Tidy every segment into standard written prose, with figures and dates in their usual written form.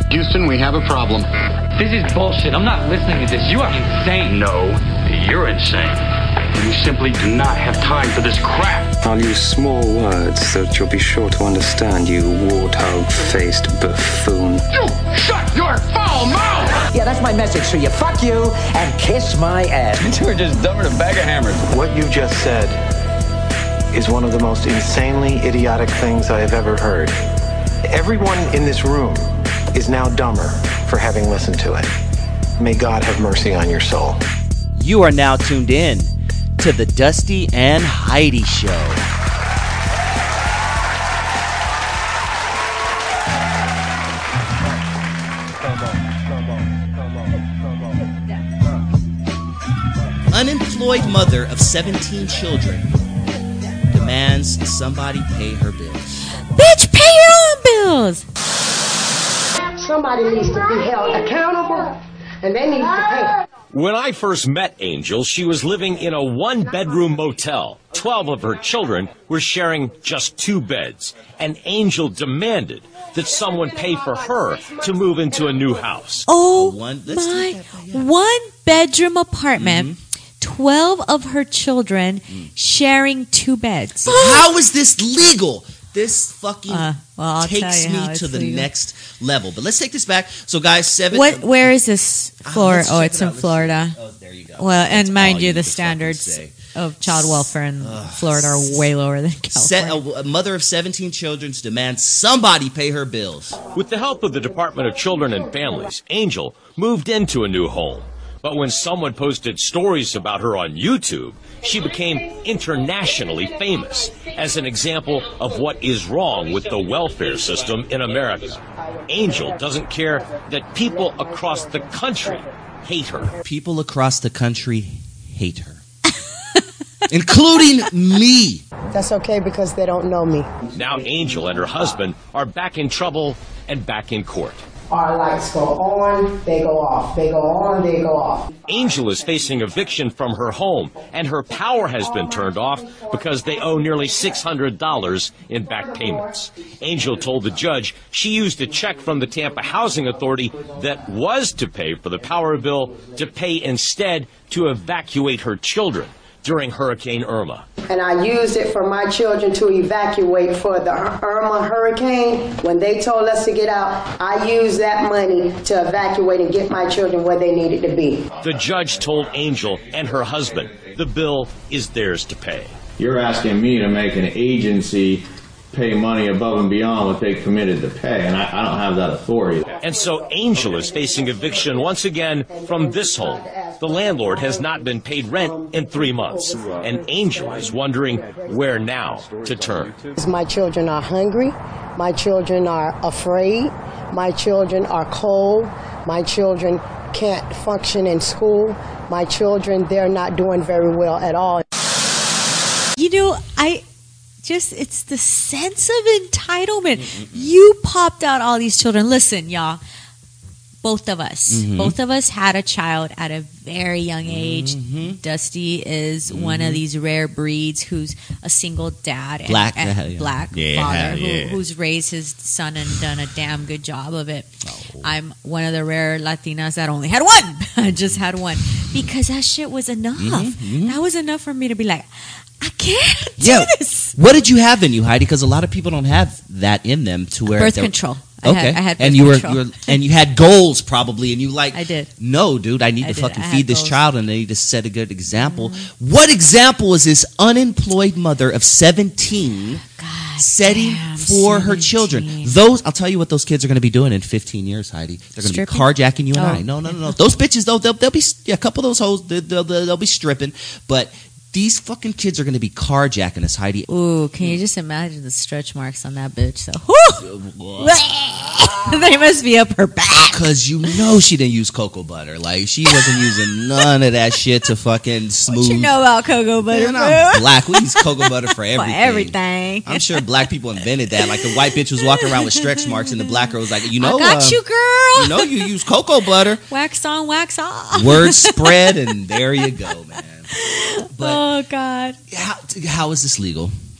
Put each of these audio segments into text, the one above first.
Houston, we have a problem. This is bullshit. I'm not listening to this. You are insane. No, you're insane. You simply do not have time for this crap. I'll use small words so that you'll be sure to understand, you warthog-faced buffoon. You shut your foul mouth! Yeah, that's my message for you. Fuck you and kiss my ass. You were just dumber than a bag of hammers. What you just said is one of the most insanely idiotic things I have ever heard. Everyone in this room is now dumber for having listened to it. May God have mercy on your soul. You are now tuned in to the Dusty and Heidi Show. Unemployed mother of 17 children demands somebody pay her bills. Bitch, pay your own bills. Somebody needs to be held accountable, and they need to pay. When I first met Angel, she was living in a one-bedroom motel. 12 of her children were sharing just 2 beds, and Angel demanded that someone pay for her to move into a new house. Oh, my. One-bedroom apartment, 12 of her children sharing 2 beds. How is this legal? This fucking takes me to the next level. But let's take this back. So, guys, where is this? Florida? Oh, it's in Florida. Oh, there you go. Well, and mind you, the standards of child welfare in Florida are way lower than California. A mother of 17 children demands somebody pay her bills. With the help of the Department of Children and Families, Angel moved into a new home. But when someone posted stories about her on YouTube, she became internationally famous as an example of what is wrong with the welfare system in America. Angel doesn't care that people across the country hate her. People across the country hate her. Including me. That's okay because they don't know me. Now Angel and her husband are back in trouble and back in court. Our lights go on, they go off. They go on, they go off. Angel is facing eviction from her home, and her power has been turned off because they owe nearly $600 in back payments. Angel told the judge she used a check from the Tampa Housing Authority that was to pay for the power bill to pay instead to evacuate her children during Hurricane Irma. And I used it for my children to evacuate for the Irma hurricane. When they told us to get out, I used that money to evacuate and get my children where they needed to be. The judge told Angel and her husband the bill is theirs to pay. You're asking me to make an agency pay money above and beyond what they committed to pay, and I don't have that authority. And so Angel is facing eviction once again from this home. The landlord has not been paid rent in 3 months, and Angel is wondering where now to turn. My children are hungry. My children are afraid. My children are cold. My children can't function in school. My children, they're not doing very well at all. You know, it's the sense of entitlement. You popped out all these children. Listen, y'all, both of us had a child at a very young age. Dusty is one of these rare breeds who's a single dad, black father who's raised his son and done a damn good job of it. I'm one of the rare Latinas that only had one. I just had one because that shit was enough. That was enough for me to be like, I can't do this. What did you have in you, Heidi? Because a lot of people don't have that in them to where birth control. Okay, I had birth and control. and you had goals probably, and you I did. No, dude, I need to fucking feed this child, and I need to set a good example. What example is this unemployed mother of 17 setting for her children? Those, I'll tell you what those kids are going to be doing in 15 years, Heidi. They're going to be carjacking you and I. No. Those bitches, though, they'll be a couple of those hoes. They'll be stripping, but. These fucking kids are going to be carjacking us, Heidi. Ooh, can you just imagine the stretch marks on that bitch? So, they must be up her back. Because you know she didn't use cocoa butter. Like, she wasn't using none of that shit to fucking smooth. What you know about cocoa butter? Man, I'm black. We use cocoa butter for everything. For everything. I'm sure black people invented that. Like, the white bitch was walking around with stretch marks, and the black girl was like, you know, I got you, girl. You know, you use cocoa butter. Wax on, wax off. Word spread, and there you go, man. But oh God! How is this legal?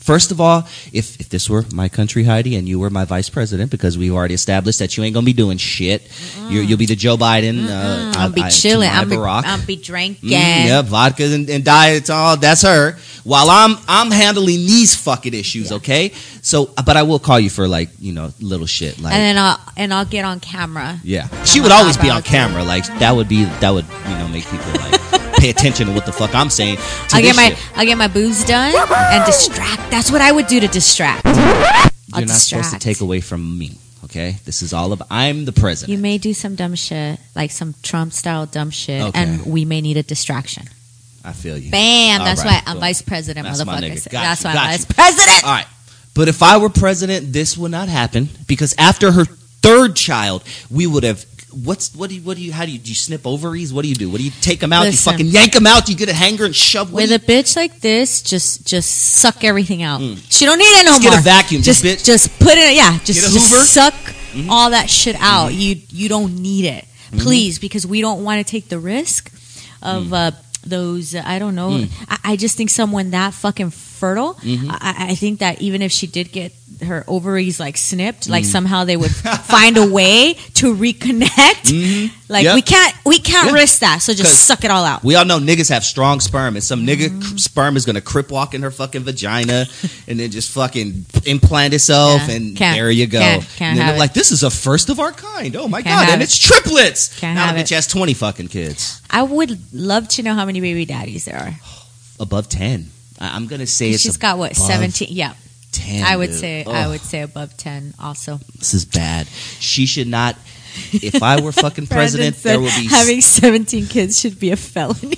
First of all, if this were my country, Heidi, and you were my vice president, because we already established that you ain't gonna be doing shit. You'll be the Joe Biden. I'll be chilling. I'll be drinking. Yeah, vodka and diet. All that's her. While I'm handling these fucking issues. Okay. So, but I will call you for little shit. Like, and then I'll get on camera. Yeah, she would always be on camera. Like that would make people like pay attention to what the fuck I'm saying. I'll get my boobs done and distract. That's what I would do to distract. You're not supposed to take away from me. Okay, this is all about. I'm the president. You may do some dumb shit, like some Trump style dumb shit, Okay. and we may need a distraction. I feel you. Bam! All That's right, why I'm vice president, That's my motherfucker. nigga. That's why Got I'm you. vice president. All right, but if I were president, this would not happen because after her third child, we would have. What do you snip ovaries? What do you do? What do you take them out? Listen. You fucking yank them out? You get a hanger and shove With a bitch like this, just suck everything out. She don't need it no Just more. get a vacuum, Just bitch. Just put it. Yeah, just Get a Hoover. suck all that shit out. You don't need it, please, because we don't want to take the risk of those. I don't know. I just think someone that fucking fertile. I think that even if she did get her ovaries like snipped, like somehow they would find a way to reconnect. Like we can't risk that. So just suck it all out. We all know niggas have strong sperm, and some nigga sperm is gonna crip walk in her fucking vagina, and then just fucking implant itself, and there you go. Can't and then have they're like, "This is a first of our kind." Oh my Can't god! have And it. it's triplets. Can't now have the bitch it. has 20 fucking kids. I would love to know how many baby daddies there are. Above 10. I'm gonna say it's. She's got what, above 17? Yeah. 10. I would dude. say Ugh. I would say above 10 also. This is bad. She should not. If I were fucking president, Brandon said there would be having 17 kids should be a felony.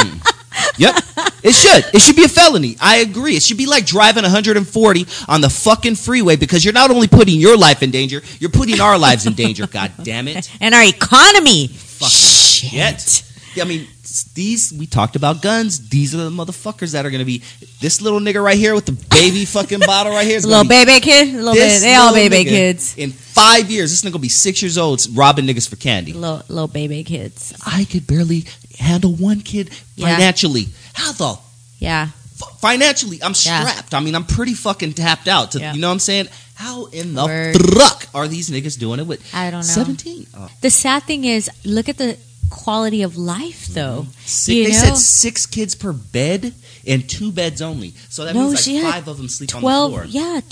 Yep. It should. It should be a felony. I agree. It should be like driving 140 on the fucking freeway because you're not only putting your life in danger, you're putting our lives in danger. God damn it. And our economy. Fucking shit. I mean, these, we talked about guns. These are the motherfuckers that are going to be, this little nigga right here with the baby fucking bottle right here. Is Little gonna be, baby kid. Little baby. They all baby kids. In 5 years, this nigga will be 6 years old robbing niggas for candy. Little baby kids. I could barely handle one kid financially. How the financially, I'm strapped. I mean, I'm pretty fucking tapped out. You know what I'm saying? How in the fuck are these niggas doing it with I don't know. 17? Oh. The sad thing is, look at the quality of life, though. They said 6 kids per bed and 2 beds only. So that means like 5 of them sleep on the floor. Yeah,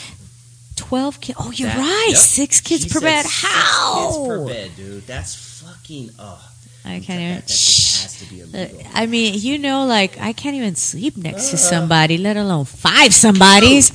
12 kids. Oh, you're right. Yep. 6 kids She per said bed. 6 How? kids per bed, dude. That's fucking. I can't even. That just has to be illegal. I mean, like, I can't even sleep next to somebody, let alone 5 somebodies.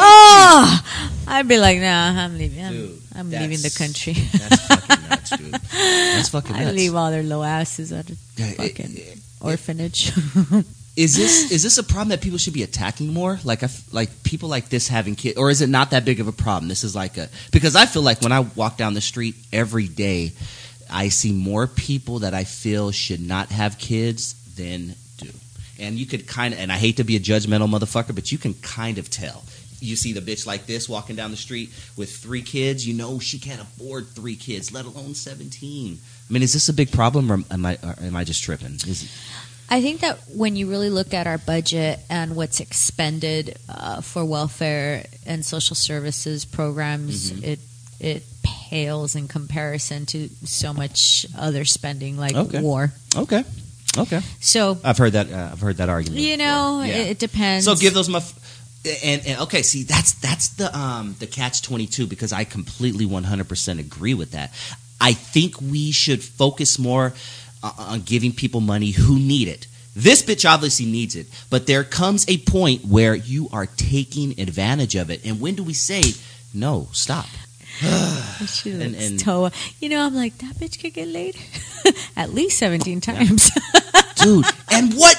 I'd be like, nah, I'm leaving. I'm leaving the country. That's fucking nuts, dude. That's fucking nuts. I leave all their low asses at a fucking orphanage. Is this a problem that people should be attacking more? Like people like this having kids, or is it not that big of a problem? This is like because I feel like when I walk down the street every day, I see more people that I feel should not have kids than do. And you could kind of, and I hate to be a judgmental motherfucker, but you can kind of tell. You see the bitch like this walking down the street with 3 kids, you know she can't afford 3 kids, let alone 17. I mean, is this a big problem, or am I just tripping? I think that when you really look at our budget and what's expended for welfare and social services programs, it pales in comparison to so much other spending like war. Okay. So I've heard that argument. You know, it depends. So give those and okay, see that's the catch-22 because I completely 100% agree with that. I think we should focus more on giving people money who need it. This bitch obviously needs it, but there comes a point where you are taking advantage of it. And when do we say no? Stop. She looks you know, I'm like, that bitch could get laid at least 17 times. Dude, and what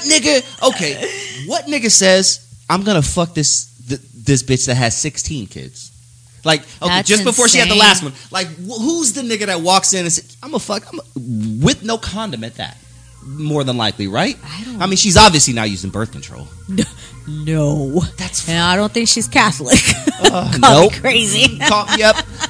nigga says, I'm going to fuck this bitch that has 16 kids? Like, okay, That's just before she had the insane. last one. Like, who's the nigga that walks in and says, I'm going to fuck, with no condom at that? More than likely, right? I mean, she's obviously not using birth control. No. That's and I don't think she's Catholic. Nope. Crazy. Yep.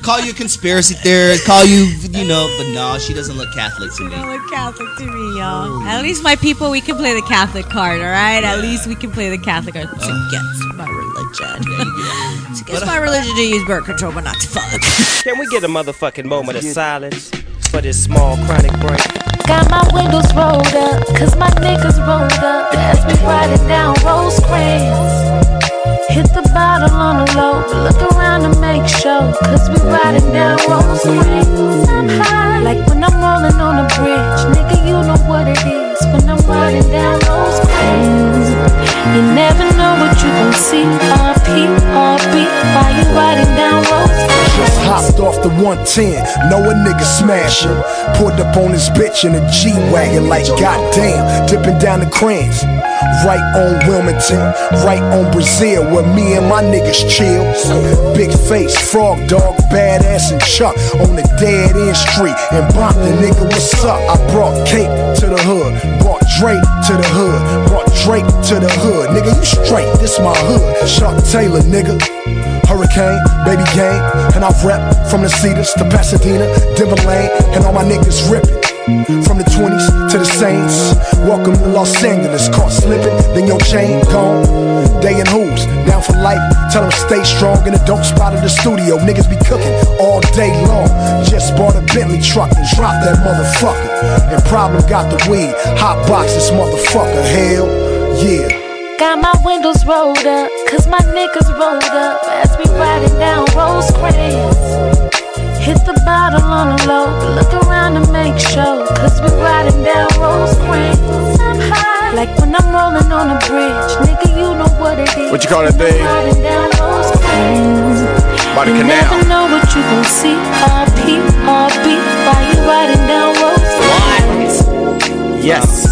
call you a conspiracy theorist, call you, but no, she doesn't look Catholic to me. She don't look Catholic to me, y'all. At least my people, we can play the Catholic card, all right? At least we can play the Catholic card. It's against my religion. It's against my religion to use birth control, but not to fuck. Can we get a motherfucking moment of silence for this small chronic break? Got my windows rolled up, cause my niggas rolled up as we riding down Rosecrans. Hit the bottle on the low, look around to make sure, cause we riding down Rosecrans. I'm high, like when I'm rolling on a bridge, nigga, you know what it is when I'm riding down Rosecrans. You never know what you gon' see, RP, while you riding down Rosecrans. Just hopped off the 110, know a nigga smashing. Pulled up on this bitch in a G-Wagon like goddamn, dipping down the crayons. Right on Wilmington, right on Brazil, where me and my niggas chill. Big face, frog dog, badass and Chuck on the dead end street. And Brompton, nigga, what's up? I brought cake to the hood, brought Drake to the hood, brought Drake to the hood. Nigga, you straight, this my hood. Chuck Taylor, nigga. Hurricane, baby gang, and I rep from the Cedars to Pasadena, Denver Lane, and all my niggas ripping. From the 20s to the Saints, welcome to Los Angeles. Caught slipping, then your chain gone. They in hoops, down for life. Tell them stay strong in the dope spot of the studio. Niggas be cooking all day long. Just bought a Bentley truck and dropped that motherfucker. And Problem got the weed, hot box this motherfucker. Hell yeah. Got my windows rolled up, cause my niggas rolled up as we riding down Rosecrans. Hit the bottle on the low, look around to make sure, cause we riding down Rosecrans. I'm high, like when I'm rolling on a bridge, nigga, you know what it is. What you call that thing? Riding down Rosecrans. By the you canal. Never know what you gon' see, RP, while you riding down Rosecrans. What? Yes.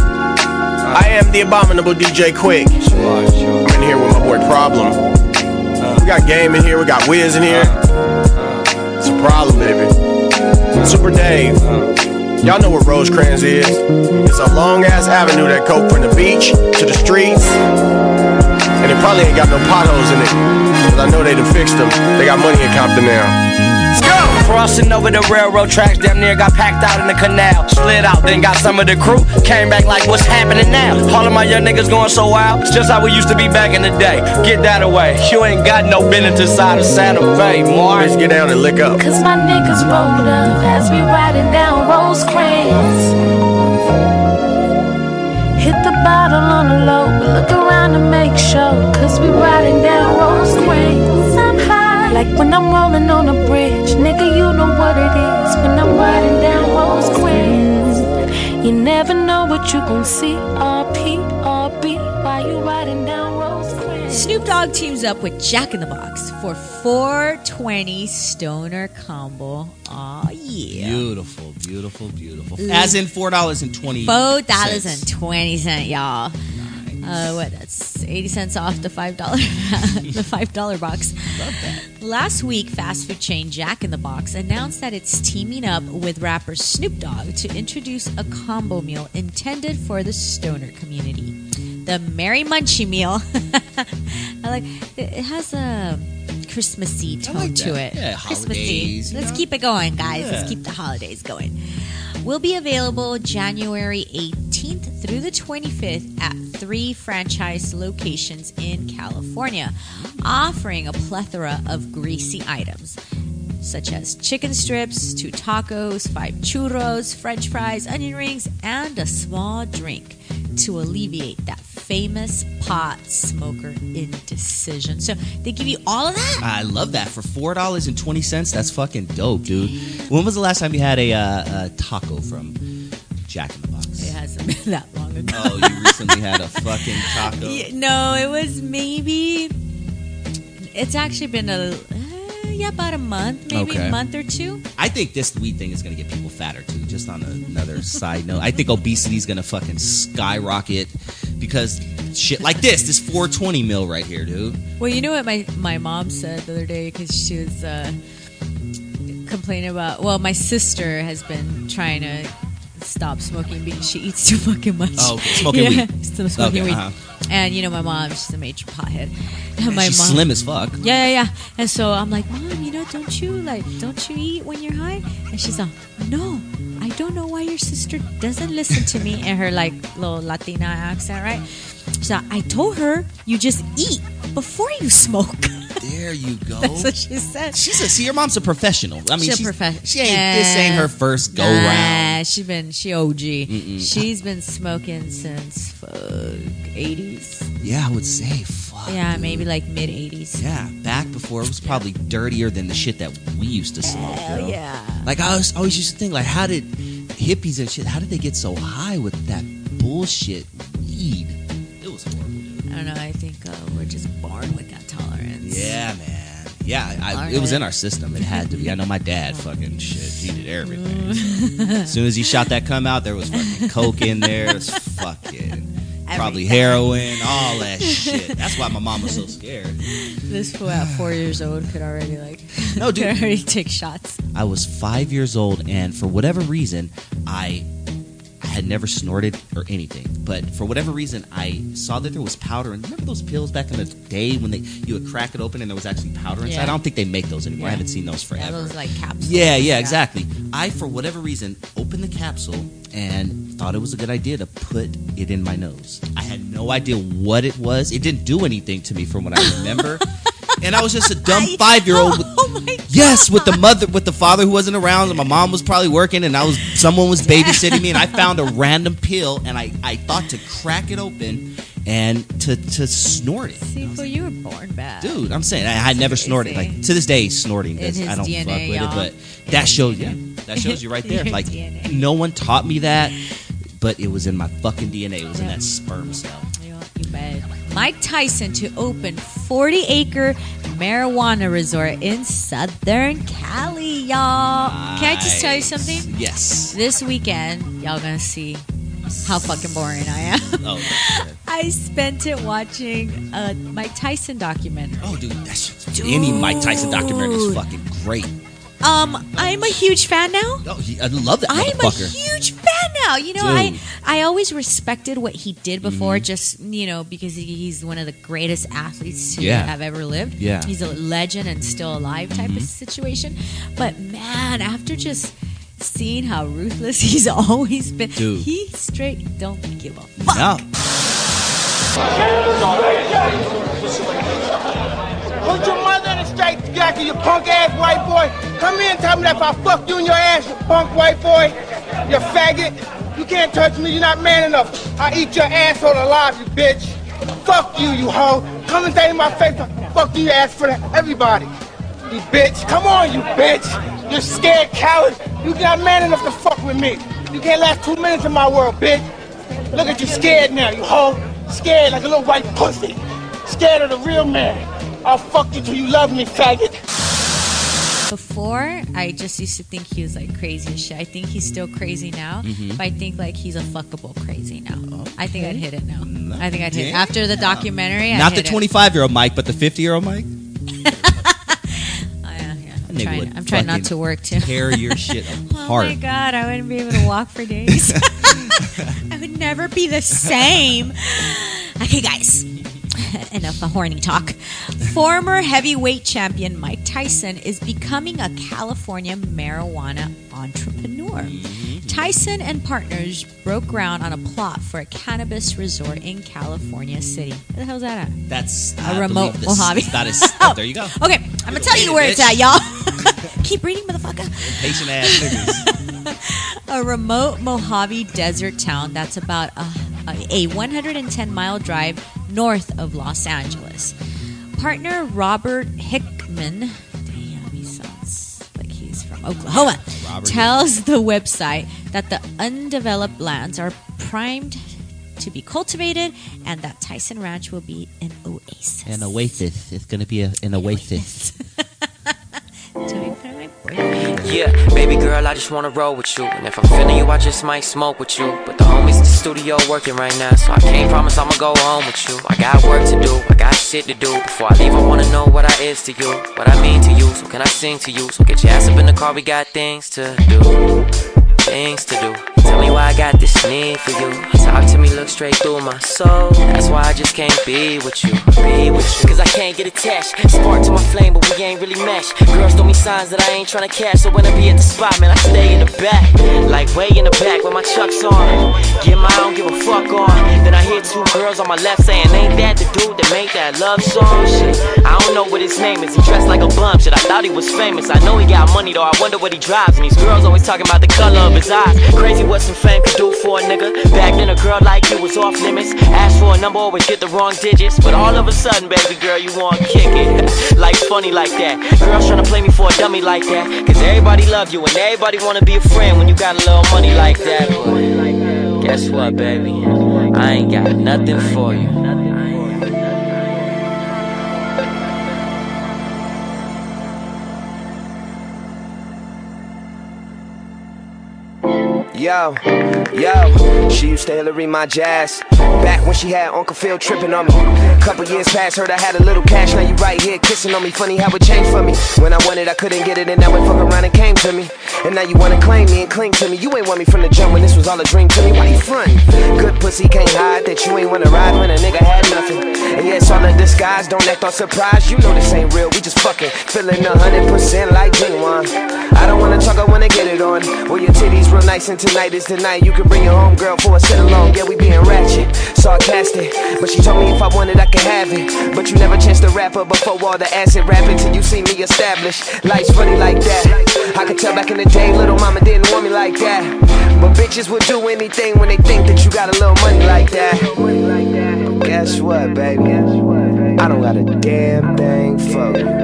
I am the abominable DJ Quick. I'm in here with my boy Problem. We got Game in here, we got Wiz in here. It's a problem, baby. Super Dave. Y'all know what Rosecrans is. It's a long-ass avenue that go from the beach to the streets. And it probably ain't got no potholes in it, cause I know they done fixed them. They got money in Compton now. Let's go! Crossing over the railroad tracks, damn near got packed out in the canal. Slid out, then got some of the crew. Came back like, what's happening now? All of my young niggas going so wild. It's just how we used to be back in the day. Get that away. You ain't got no business inside of Santa Fe, Mars. Let's get down and lick up. Cause my niggas rolled up as we riding down Rosecrans. Hit the bottle on the low, look around to make sure, cause we riding down Rosecrans. I'm high, like when I'm rolling on a bridge, nigga, you know what it is when I'm riding down Rosecrans. You never know what you gon' see, RP, while you riding down Rosecrans. Snoop Dogg teams up with Jack in the Box for 420 Stoner Combo. Aw, yeah. Beautiful, beautiful, beautiful. As in $4.20. $4.20, y'all. That's 80 cents off the $5 the $5 box. Love that. Last week, fast food chain Jack in the Box announced that it's teaming up with rapper Snoop Dogg to introduce a combo meal intended for the stoner community. The Merry Munchie meal. I like it has a Christmassy tone to it. Yeah, Christmassy. holidays. Let's keep it going, guys. Let's keep the holidays going. Will be available January 18th through the 25th at 3 franchise locations in California, offering a plethora of greasy items, such as chicken strips, 2 tacos, 5 churros, french fries, onion rings, and a small drink to alleviate that famous pot smoker indecision. So they give you all of that? I love that. For $4.20, that's fucking dope, dude. When was the last time you had a taco from Jack in the Box? It hasn't been that long ago. Oh, you recently had a fucking taco? No, it was maybe... It's actually been about a month, maybe a month or two. I think this weed thing is going to get people fatter too. Just on another side note, I think obesity is going to fucking skyrocket because shit like this 420 mil right here, dude. Well, you know what my mom said the other day, because she was complaining about. Well, my sister has been trying to stop smoking because she eats too fucking much. Oh, okay. Smoking weed. Still smoking Okay, weed. And my mom, she's a major pothead. And my She's mom, slim as fuck. Yeah. And so I'm like, Mom, don't you eat when you're high? And she's like, no, I don't know why your sister doesn't listen to me in her like little Latina accent, right? So I told her, you just eat before you smoke. There you go. That's what she said. See, your mom's a professional. I mean, she's a professional. She ain't. This ain't her first go round. She OG. She's been smoking since 80s. Yeah, I would say. Fuck. Yeah, maybe like mid 80s. Yeah, back before it was probably dirtier than the shit that we used to smoke. Hell yeah. Like I always used to think, like, how did hippies and shit? How did they get so high with that bullshit weed? It was horrible. Dude. I don't know. I think we're just born with that tolerance. Yeah, man. Yeah, it was in our system. It had to be. I know my dad fucking shit. He did everything. As soon as he shot that cum out, there was fucking coke in there. It was fucking probably heroin, all that shit. That's why my mom was so scared. This fool at 4 years old could already No, dude. could already take shots. I was 5 years old, and for whatever reason, I had never snorted or anything. But for whatever reason, I saw that there was powder. And remember those pills back in the day when you would crack it open and there was actually powder inside? Yeah. I don't think they make those anymore. I haven't seen those forever. Yeah, those like capsules. Yeah, exactly. I, for whatever reason, opened the capsule and thought it was a good idea to put it in my nose. I had no idea what it was. It didn't do anything to me from what I remember. And I was just a dumb 5-year-old. With the father who wasn't around, and my mom was probably working, and someone was babysitting me, and I found a random pill, and I thought to crack it open and to snort it. See, well, you were born bad. Dude, I'm saying I had never snorted. Like to this day, snorting does I don't DNA, fuck with y'all. it, but that shows you right there. Like no one taught me that, but it was in my fucking DNA. It was in that sperm cell. You bet. Mike Tyson to open 40-acre marijuana resort in Southern Cali, y'all. Can I just tell you something? Yes. This weekend, y'all gonna see how fucking boring I am. Oh, I spent it watching a Mike Tyson documentary. Oh, dude, any Mike Tyson documentary is fucking great. I'm a huge fan now. Oh, I love that I'm motherfucker. a huge fan now. I always respected what he did before, just because he's one of the greatest athletes to have ever lived. Yeah, he's a legend and still alive type of situation. But man, after just seeing how ruthless he's always been, he straight don't give a fuck. No. Put your mother in a straight jacket, you punk ass white boy. Come here and tell me that if I fuck you in your ass, you punk white boy, you faggot. You can't touch me, you're not man enough. I eat your asshole alive, you bitch. Fuck you, you hoe. Come and say in my face, fuck you, ass for everybody. You bitch, come on, you bitch. You're scared coward. You're not man enough to fuck with me. You can't last 2 minutes in my world, bitch. Look at you scared now, you hoe. Scared like a little white pussy. Scared of the real man. I'll fuck you till you love me, faggot. Before, I just used to think he was like crazy as shit. I think he's still crazy now, but I think like he's a fuckable crazy now. Okay. I think I'd hit it now. I think I'd hit it. After the documentary, Not I'd the hit 25-year-old Mike, but the 50-year-old Mike? I'm trying not to work too. Tear your shit apart. Oh my God, I wouldn't be able to walk for days. I would never be the same. Okay, guys. Enough of horny talk. Former heavyweight champion Mike Tyson is becoming a California marijuana entrepreneur. Tyson and partners broke ground on a plot for a cannabis resort in California City. Where the hell's that at? That's a remote Mojave. There you go. Okay, I'm gonna tell you where it's at, y'all. Keep reading, motherfucker. Patient ass niggas. A remote Mojave desert town that's about a 110-mile drive north of Los Angeles. Partner Robert Hickman, damn, he sounds like he's from Oklahoma, tells the website that the undeveloped lands are primed to be cultivated and that Tyson Ranch will be an oasis. An oasis. It's going to be an oasis. Yeah, baby girl, I just wanna roll with you. And if I'm feeling you, I just might smoke with you. But the homies in the studio working right now, so I can't promise I'ma go home with you. I got work to do, I got shit to do. Before I leave, I wanna know what I is to you, what I mean to you. So can I sing to you? So get your ass up in the car, we got things to do. Things to do. Tell me funny why I got this need for you. Talk to me, look straight through my soul. That's why I just can't be with you. Cause I can't get attached. Spark to my flame, but we ain't really meshed. Girls throw me signs that I ain't tryna catch. So when I be at the spot, man, I stay in the back. Like way in the back with my chucks on. Get my I don't give a fuck on. Then I hear two girls on my left saying, ain't that the dude that made that love song? Shit, I don't know what his name is. He dressed like a bum. Shit, I thought he was famous. I know he got money though. I wonder what he drives. And these girls always talking about the color of his eyes. Crazy what some fame could do for a nigga. Back then a girl like you was off limits. Ask for a number, always get the wrong digits. But all of a sudden, baby girl, you want to kick it. Like funny like that. Girls trying to play me for a dummy like that. Cause everybody love you and everybody wanna be a friend when you got a little money like that. But guess what, baby? I ain't got nothing for you. Yo, she used to Hillary my jazz. Back when she had Uncle Phil tripping on me. Couple years past, heard I had a little cash. Now you right here kissing on me. Funny how it changed for me. When I wanted, I couldn't get it, and now it fuck around and came to me. And now you wanna claim me and cling to me. You ain't want me from the jump when this was all a dream to me. Why you frontin'? Good pussy can't hide that you ain't wanna ride when a nigga had nothing. And yeah, it's all a disguise. Don't act on surprise. You know this ain't real. We just fucking feeling 100% like genuine. I don't wanna talk, I wanna get it on. Well, your titties real nice and tonight is the night. You can bring your home girl for a sit along. Yeah, we being ratchet, sarcastic. But she told me if I wanted, I could have it. But you never chanced to rap her before all the acid rapping till you see me established. Life's funny like that. I could tell back in the day, little mama didn't want me like that. But bitches will do anything when they think that you got a little money like that. Guess what, baby? I don't got a damn thing for you.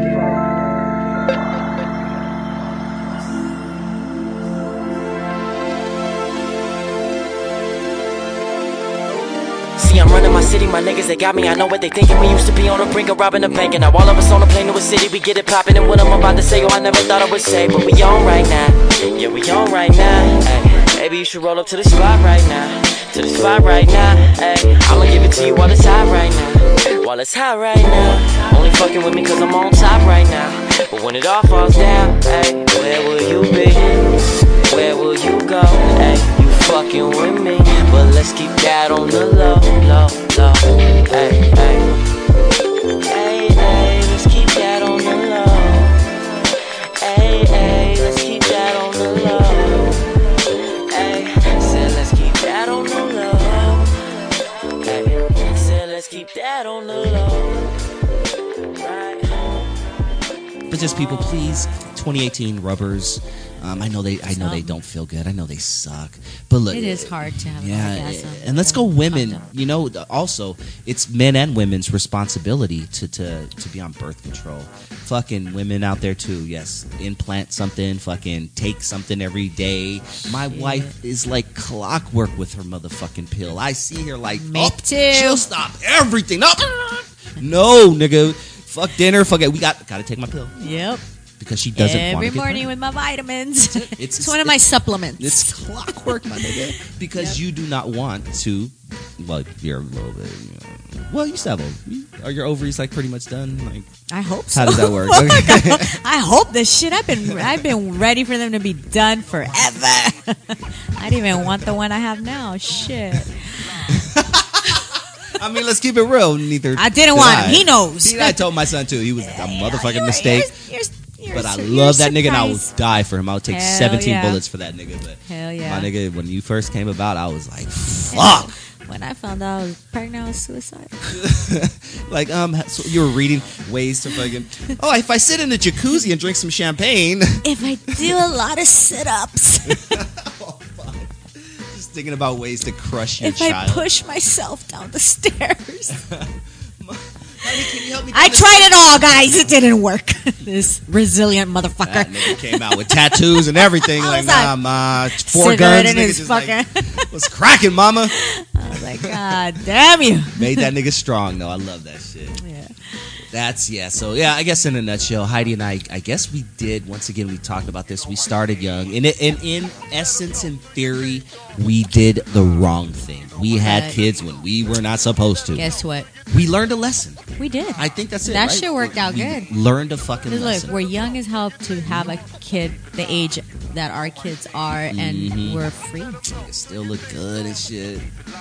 See, I'm running my city, my niggas, they got me. I know what they thinking. We used to be on the brink of robbing a bank, and now all of us on a plane to a city, we get it poppin'. And what I'm about to say, oh, I never thought I would say, but we on right now. Yeah, we on right now. Ay, maybe you should roll up to the spot right now. To the spot right now. Ay, I'ma give it to you while it's hot right now. While it's hot right now. Only fucking with me cause I'm on top right now. But when it all falls down, ay, where will you be? Where will you go? Ay, you fucking with me, but let's keep that on the low, low, low. Ay, ay. Ay, ay, let's keep that on the low. Ay, ay, let's keep that on the low. Ay, said let's keep that on the low. Ay, said let's keep that on the low. Right. But just people, please, 2018 rubbers. I know they don't feel good. I know they suck. But look, it is hard to have an orgasm. And let's go women. You know, also it's men and women's responsibility to be on birth control. Fucking women out there too. Yes, implant something. Fucking take something every day. My wife is like clockwork with her motherfucking pill. I see her like, me too. She'll stop everything. No, nigga. Fuck dinner. Fuck it. We gotta take my pill. Yep. Because she doesn't want to every get morning pregnant. with my vitamins. It's one of my supplements. It's clockwork, my nigga. Because you do not want to. Well, you're a little bit. Well, you still have are your ovaries like pretty much done? Like, I hope so. How does that work? I hope this shit. I've been ready for them to be done forever. I didn't even want the one I have now. Shit. I mean, let's keep it real. Neither I didn't want him. He knows. See, I told my son too. He was a motherfucking mistake. But I love that nigga, and I will die for him. I would take 17 bullets for that nigga. But hell yeah, my nigga, when you first came about, I was like, fuck. When I found out I was pregnant, I was suicidal. Like, so you were reading ways to fucking. Oh, if I sit in the jacuzzi and drink some champagne. If I do a lot of sit-ups. Thinking about ways to crush your if child. I push myself down the stairs. Honey, can you help me? I tried it all, guys. It didn't work. This resilient motherfucker. That nigga came out with tattoos and everything. Like, nah, ma, 4 guns. In his fucking. What's cracking, mama? I was like, God damn you. Made that nigga strong, though. I love that shit. Yeah. So I guess in a nutshell, Heidi and I guess we did, once again, we talked about this. We started young. And in essence, in theory, we did the wrong thing. We had kids when we were not supposed to. Guess what? We learned a lesson. We did. I think that's it. That right? shit worked out good. Learned a fucking lesson. Look, we're young as hell to have a kid the age that our kids are, and we're free. Niggas still look good and shit.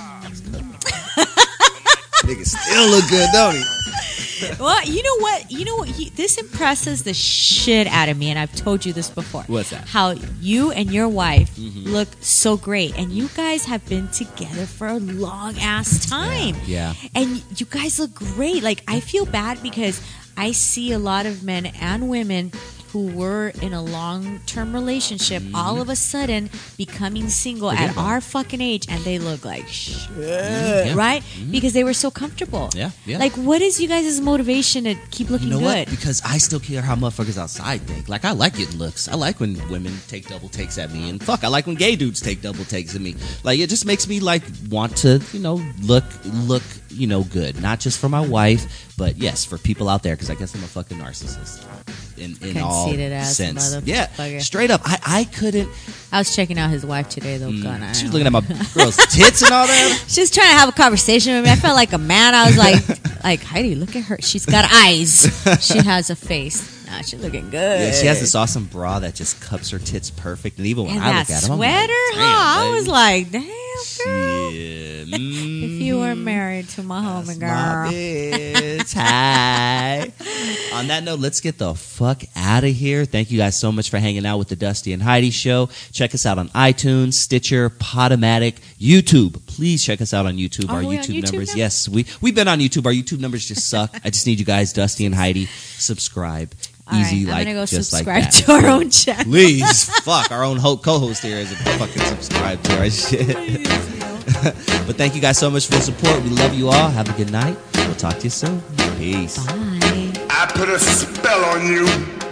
Niggas still look good, don't he? Well, you know what? This impresses the shit out of me, and I've told you this before. What's that? How you and your wife look so great, and you guys have been together for a long ass time. Yeah. And you guys look great. Like, I feel bad because I see a lot of men and women who were in a long-term relationship all of a sudden becoming single at our fucking age, and they look like shit, right? Because they were so comfortable. Yeah. Like, what is you guys' motivation to keep looking good? What? Because I still care how motherfuckers outside think. Like, I like getting looks. I like when women take double takes at me, and I like when gay dudes take double takes at me. Like, it just makes me like want to, look, good, not just for my wife, but yes, for people out there. Because I guess I'm a fucking narcissist. In all sense. Yeah, straight up. I couldn't. I was checking out his wife today, though. She was looking at my girl's tits and all that. She was trying to have a conversation with me. I felt like a man. I was like, Heidi, look at her. She's got eyes. She has a face. Nah, she's looking good. Yeah, she has this awesome bra that just cups her tits perfect. And even when and I look at them, sweater, I was like, damn, girl. Shit. If you were married to my homie girl. My bitch. Hi. On that note, let's get the fuck out of here. Thank you guys so much for hanging out with the Dusty and Heidi Show. Check us out on iTunes, Stitcher, Podomatic, YouTube. Please check us out on YouTube. Our YouTube numbers. Now? Yes, we've been on YouTube. Our YouTube numbers just suck. I just need you guys, Dusty and Heidi, subscribe. Easy, right, I'm gonna go just subscribe like to our own channel. Please, fuck, our own co-host here is a fucking subscribe to our shit. But thank you guys so much for the support. We love you all. Have a good night. We'll talk to you soon. Peace. Bye. I put a spell on you.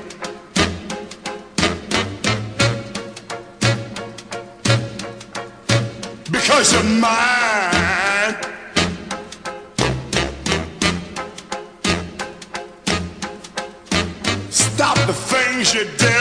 Because you're mine. Stop the things you did.